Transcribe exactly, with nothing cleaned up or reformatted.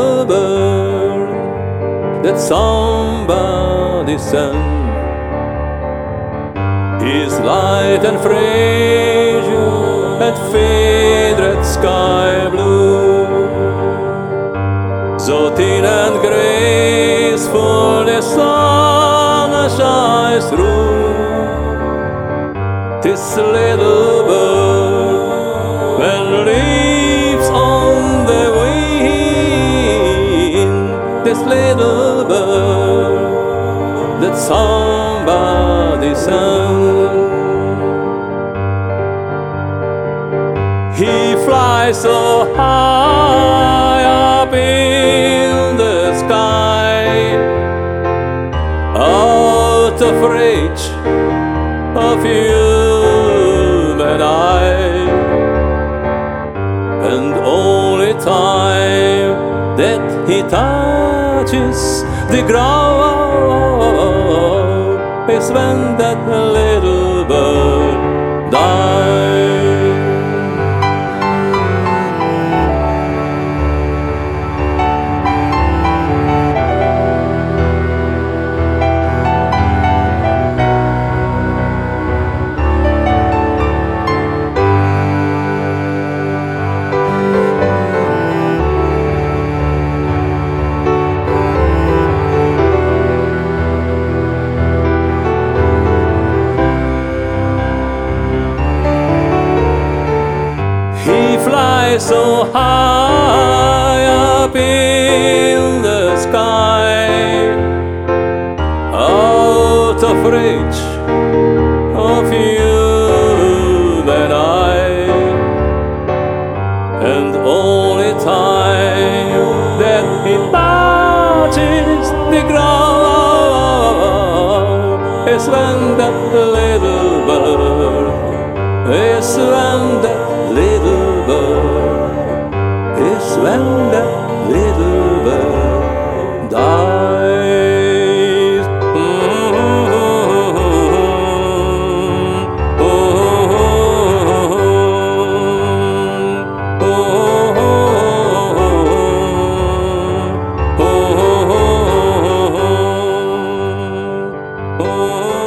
little bird that somebody sent. He's light and fragile and faded sky blue, so thin and graceful the sun shines through. This little bird, when leaves on the wind, this little bird that somebody sent. He flies so high up in the sky, out of reach of human eye, and only time that he touches the ground is when that little bird dies. So high up in the sky, out of reach of human eye, and only time that he touches the ground is when that little bird, is when that little bird, is when that little bird dies. Mm-hmm. Oh, oh, oh, oh, oh, oh.